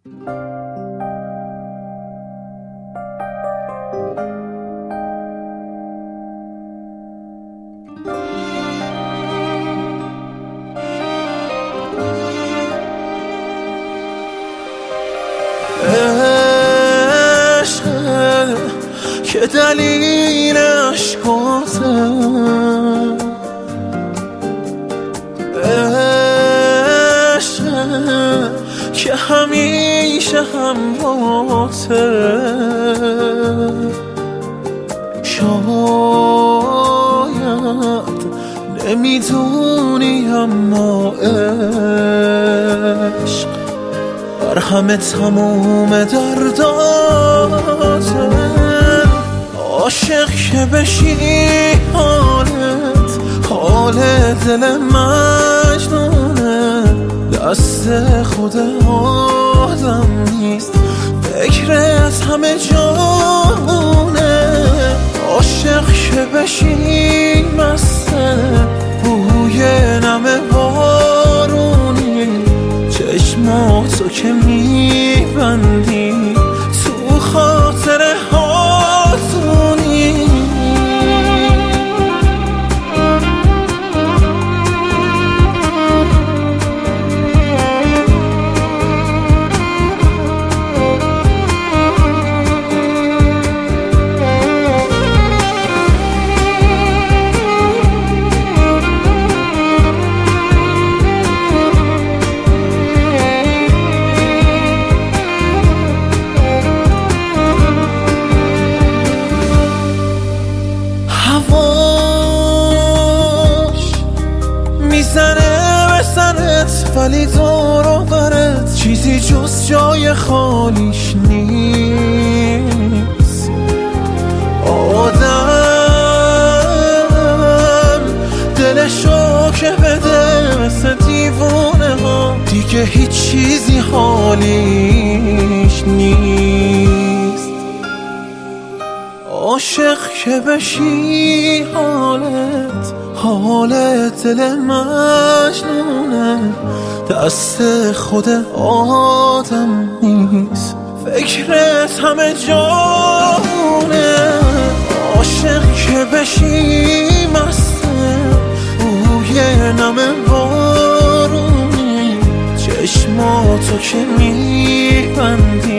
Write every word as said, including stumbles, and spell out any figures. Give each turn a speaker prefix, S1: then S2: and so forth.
S1: که دلیل عشقاته، عشقه که همیشه همراهته. شاید نمیدونی اما عشق بر همه تموم درداته. عاشق که بشی حالت حال دل مجنونه، دست خود آدم نیست، فکرت همه جانونه. عاشق که بشی مسته بوی نم بارونی، چشماتو که میبندی تو خاطر هاتونی. میزنه به سرت ولی دور و برت چیزی جز جای خالیش نیست. آدم دلشو که بده مثل دیوونه ها، دیگه هیچ چیزی حالیش نیست. عاشق که بشی حالت حال دل مجنونه، دست خود آدم نیست، فکرت همه جانه. عاشق که بشی مسته بوی نم بارونی، چشماتو که میبندی